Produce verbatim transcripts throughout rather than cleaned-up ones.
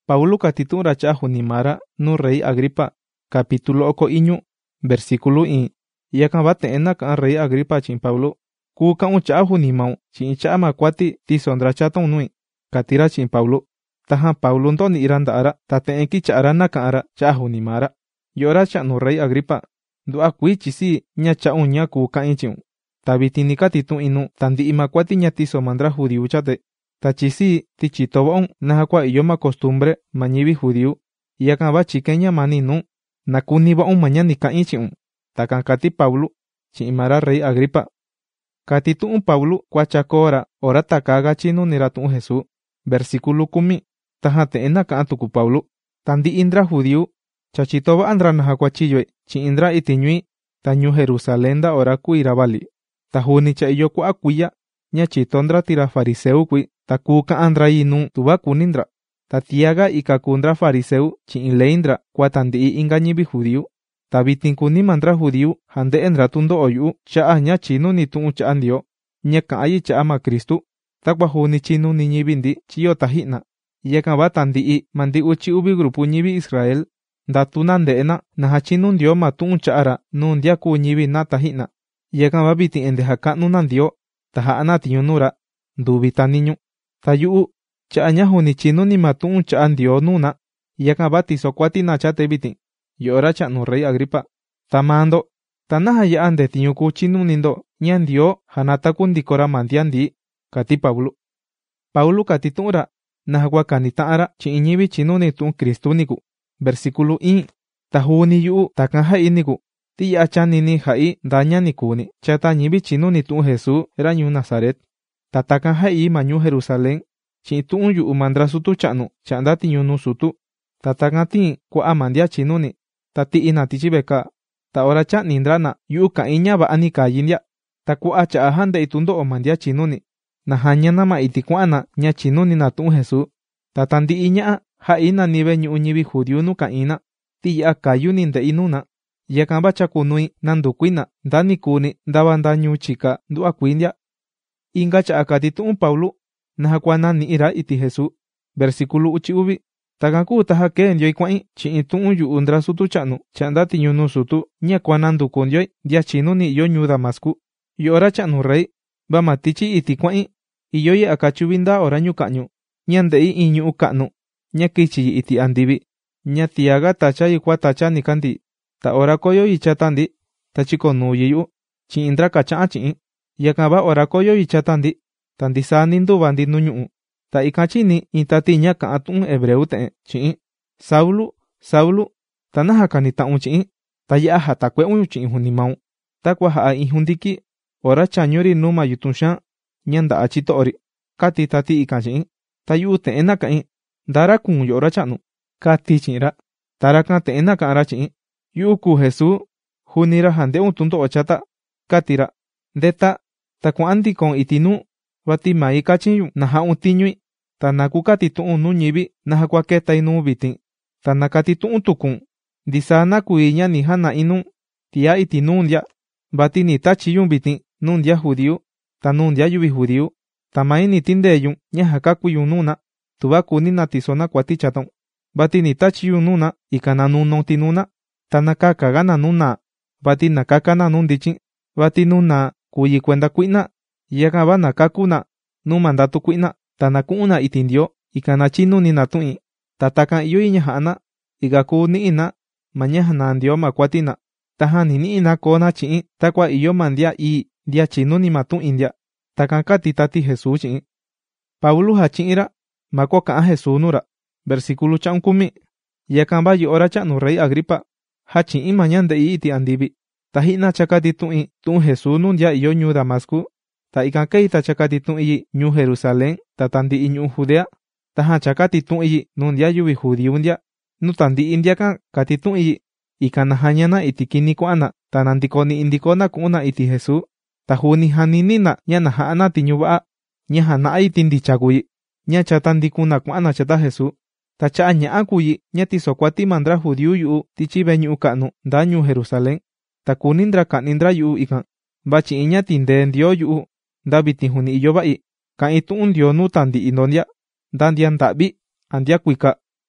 Paulo katitu'un ra cha'a junimara nu rey Agripa, capítulo oko iñu, versículo in. Yakan va te'en naka'an rey Agripa chi'in Paulo: ―Kuu ka'un cha'a junimaun chi'in cha'a ma kuati tiso ndra chataun nui ―kati ra chi'in Paulo. Tajan Paulo ndoni'i ra nda'a ra ta te'en kicha'a ra naka'an ra cha'a junimara: ―Yo'o racha'nu rey Agripa, ndu'va kuii chisi ña cha'un ña kuu ka'in chi'un. Ta vitin ni katitu'in nu tandi'i ma kuati ña tiso ma ndra judíu chate. Ta chisi ti chito va'un naja kua iyo ma costumbre ma ñivi judíu. Yakan va chike'n ña mani nu na kuni va'un ma ña ni ka'in chi'un. Takan kati Paulo chi'in ma ra rey Agripa. Katitu'un Paulo kuacha koo ra ora taka gachinuni ra tu'un Jesús. Versículo kumi. Tajan te'en naka'an tuku Paulo: ―Tandi'i ndra judíu cha chito va'a ndra naja kuachiyoi chi'in ndra iti ñu'i ta ñuu Jerusalén nda ora ku'i ra vali. Ta juni cha iyo kua'a kuiya ña chito ndra ti ra fariseu ku'i ta kuu ka'an ndra yi nu tuva kuni ndra. Ta tiaga ika kuu ndra fariseu chi'in ley ndra kua tandi'i inga ñivi judíu. Ta vitin kuni ma ndra judíu ja nde'e ndra tundo'o yu'u cha'a ña chinuni tu'un cha'a Ndioo ña ka'an yi cha'a ma Kristu, takua juni chinuni ñivi ndi chiyo taji'na. Yakan va tandi'i ma ndi uchi uvi grupu ñivi Israel ndatu na nde'e na naja chinu Ndioo ma tu'un cha'a ra nuu ndia kuu ñivi na taji'na. Yakan va vitin ende jaka'nu na Ndioo ta ja'a na tiñu nuu ra nduvi ta niñu. Ta yu'u cha'a ña juni chinuni ma tu'un cha'a Ndioo nuu na, yakan va tiso kuati na chate vitin. Yo'o ra cha'nu rey Agripa, ta maa ndo, ta naja ya'a nde tiñu kuu chinuni ndo ña Ndioo ja nataku ndiko ra ma ndia ndi ―kati Paulo. Paulo katitu'un ra naja kua kani ta'an ra chi'in ñivi chinuni tu'un Kristu niku. Versículo in. Ta juni yu'u takan ja'i niku, ti ya'a chanini ja'i ndaña ni kuni chata ñivi chinuni tu'un Jesús ra ñuu Nazaret. Ta takan ja'i ma ñuu Jerusalén chi'in tu'un yu'u ma ndra sutu cha'nu cha'nda tiñu nuu sutu. Ta takan tiin kua'a ma ndia chinuni ta ti'i na tichi vekaa. Ta ora cha'ni ndra na yu'u ka'in ña va'a ni kayi ndia. Ta kua'a cha'a jande'i tundo'o ma ndia chinuni na jaña na ma iti kua'an na ña chinuni na tu'un Jesús. Ta tandi'i ña'a ja'i na ni ve'e ñu'u ñivi judíu nu ka'in na ti ya'a kayuni nde'i nuu na. Yakan va chakunui nanduku'i na nda ni kuni ndava nda ñuu chika ndu'va kuii ndia. Inga cha'a katitu'un Paulo naja kua nani'i ra iti Jesús. Versículo uchi uvi. Takan kuu ta ja kee ndioi kua'in chi'in tu'un yu'u ndra sutu cha'nu cha'nda tiñu nuu sutu ña kua nanduku ndioi ndia chinuni iyo ñuu Damasku. Yo'o ra cha'nu rey, va ma tichi iti kua'in iyo ye'a kachuvi nda ora ñuu ka'ñu ña nde'i in ñu'u ka'nu ña kichi yi iti andivi. Ña tiaga tacha yi kua tacha nikandi. Ta ora koyo yi chata ndi ta chikonuu yi yu'u chi'in ndra ka cha'an chi'in. Yakan va ora koyo yi chata ndi ta ndisaa ni nduva ndi nu ñu'u. Ta ikan chini in tati ña ka'an tu'un hebreu te'en chi'in: ―Saulo, Saulo, ta naja kani ta'un chi'in, ta ya'a jatakue'un chi'in junimaun takua ja'a in jundiki ora chañu ri nuu ma yutun xaan ña nda'a chito'o ri ―kati tati ikan chi'in. Ta yu'u te'en naka'in: ―Ndara kuun yo'o ra cha'nu ―kati chi'in ra. Ta rakan te'en naka'an ra chi'in: ―Yu'u kuu Jesús, juni ra ja nde'un tundo'o chata ―kati ra. Ndeta, ta kua'an ndikon iti nuu, vati mai kachin na ja'un tiñui, ta na ku katitu'un nuu ñivi naja kua ketai nuu vitin. Ta na katitu'un tukun ndisaa na kuii ña ni jana'i nuu ti'a iti nuu ndia, vati ni tachiyun vitin nuu ndia judíu ta nuu ndia yuvi judíu. Ta mai ni tindeyun ña jakakuyun nuu na, tuva kuni na tiso na kuati chataun. Vati ni tachiyun nuu na ika na nunon ti nuu na, ta na kakaga na nuu na, vati na kaka na nuu ndichin, vati nuu na kuyi kuenda kui'na. Yakan va na kaku na nuu mandatu kui'na ta na ku'un na iti Ndioo ika na chinuni na tu'in. Ta takan iyo yi ña ja'a na ika kuu ni'i na ma ña janaa Ndioo ma kuati na. Tajan ni ni'i na koo na chi'in takua iyo ma ndia ii ndia chinuni ma tu'in ndia. Takan kati tati Jesús chi'in. Paulo ja chi'in ra ma ko ka'an Jesús nuu ra. Versículo cha'un kumi. Yakan va yo'o ra cha'nu rey Agripa, ja chi'in ma ña nde'i iti andivi. Ta ji'na cha katitu'in tu'un Jesús nuu ndia iyo ñuu Damasku. Ta ikan kei ta cha katitu'in yi ñuu Jerusalén ta tandi'i ñu'u Judea. Tajan cha katitu'in yi nuu ndia yuvi judíu ndia. Nu tandi'i ndiakan katitu'in yi ikan na jaña na iti kini kua'an na ta nandiko ni'i ndiko na ku'un na iti Jesús. Ta juni janini na ña na ja'a na tiñu va'a ña jana'a iti ndicha kuyi ña chata ndikun na kua'an na chata Jesús. Ta cha'a ña'a kuyi ña tiso kuati ma ndra judíu yu'u tichi ve'e ñu'u ka'nu nda ñuu Jerusalén. Ta kuni ndra ka'ni ndra yu'u ikan, va chi'in ña tindee Ndioo yu'u nda vitin juni iyo va'i ka'in tu'un Ndioo nuu tandi'i ndo ndia, nda ndia nda'vi, andia kuika.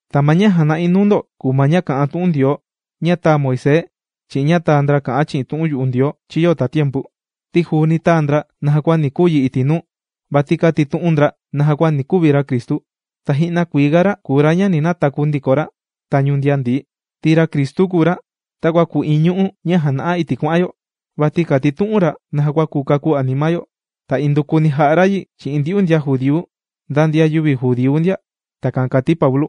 Tamaña jana inundo kumaña ka'an tu'un Dios ña ta Moisés chi ña ta ndra ka'an chi tu'un yu'u Dios chi yo ta tiempu. Ti juni ta ndra naja kua ni kuyi iti nu, vati kati tu'un ndra naja kua ni kuvira Kristu. Ta ji'na kuigara kura ña ni nataku ndikora ta ñundia ndi. Tira Kristu kura takua ku iñu'u ña jana'a iti kua'yo. Vati kati tu'unra naja kua ku kaku animayo. Ta indukuni ja'ra yi chi indiu ndia judiu nda ndia yuvi judiu ndia. Takan kati Pablo.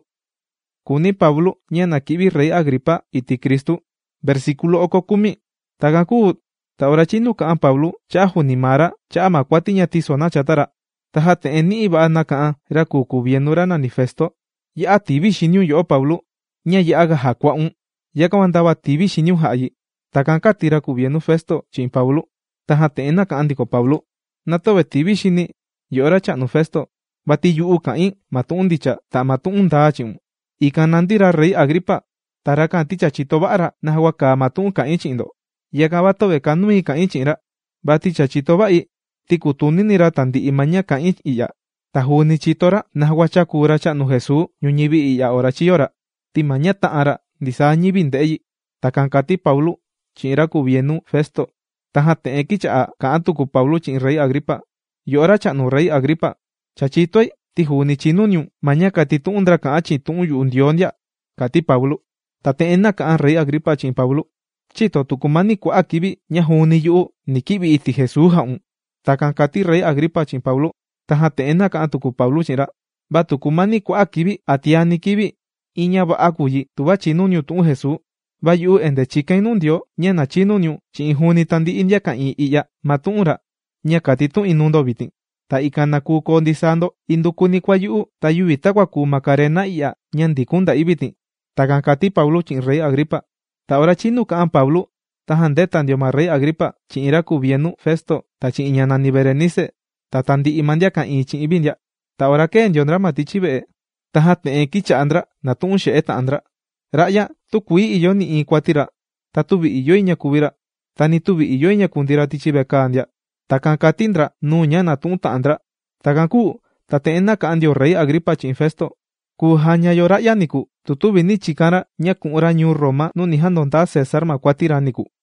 Kuni Pablo ña nakivi rey Agripa iti Kristu. Versículo oko kumi. Takan ku ta ora chinu ka'an Pablo cha'a junimara cha'a makuati ña tisona chatara. Ta jate'en ni'i va'a na ka'an ra ku kuvienura nani Festo. Ya'a tivi xiniu yo'o Pablo ña ya'aga jakua'un. Yaka ndava tivi xiniu ja'yi. Takan kati ra kuvienu Festo chi'in Pablo. Ta jate'en na ka'an ndiko Pablo. Natove tivi xini yo'o ra cha'nu Festo. Vati yu'u ka'in matu'un ndicha ta matu'un ndaa chi'un. Ikan nandira rey Agripa. Ta ra ka'an ticha chito va'ara naja kua kaa matu'un ka'in chi'in do. Yaka vatove kanui ka'in chi'in ra. Vati cha chito va'i ti kutuninira tandi'i maña ka'in i'ya. Ta juni chitora naja kua chakura cha'nu Jesús ñuñivi i'ya ora chiyora. Ti maña ta'ara ndisaa ñivi nde'yi. Takan kati Pablo chi'in ra kuvienu Festo. Ta jate'en kicha'a ka'an tuku Pablo chi'in rey Agripa. Yo'o ra cha'nu rey Agripa. Cha chito'i ti juni chinuniun maña kati tu'un ndra ka'an chi'in tu'un yu'u Ndioo ndia. Kati Pablo. Ta te'en na ka'an rey Agripa chi'in Pablo. Chito tuku mani kua'a kivi ña juni yu'u ni kivi iti Jesús ja'un. Takan kati rey Agripa chi'in Pablo. Ta jate'en na ka'an tuku Pablo chi'in ra. Va tuku mani kua'a kivi atiani kivi iña va'a kuyi tuva chinuniu tu'un Jesús. Va yu'u ende chikain nu Ndioo ña na chinuniu chi'in juni tandi'i ndia ka'in i'ya matu'un ra. Ña kati tu'in nundo vitin. Ta ikan na ku koo ndisando indukuni kua yu'u ta yuvi takua ku makarena i'ya ña ndikun nda'i vitin. Takan kati Pablo chi'in rey Agripa. Ta ora chinu ka'an Pablo. Ta jandeta ndio ma rey Agripa chi'in ra kuvienu Festo ta chi'in ña nani Berenice. Ta tandi'i ma ndia ka'in chi'in vi ndia. Ta ora kee ndio ndra ma tichi ve'e. Ta jate'en kicha'a ndra na tu'un xe'e ta'an ndra. Ra'ya tu kuii iyo ni in kuatira. Ta tuvi iyoi ña kuvira. Ta ni tuvi iyoi ña kundira tichi ve'e ndia. Takan kati ndra nu ña na tu'un ta'an ndra. Takan ku ta te'en na ka'an ndio rey Agripa chi'in Festo. Ku jañayo ra'ya niku tu tuvi ni chikara ña ku'unra ñuu Roma nu ni jandonda César ma kuatira niku.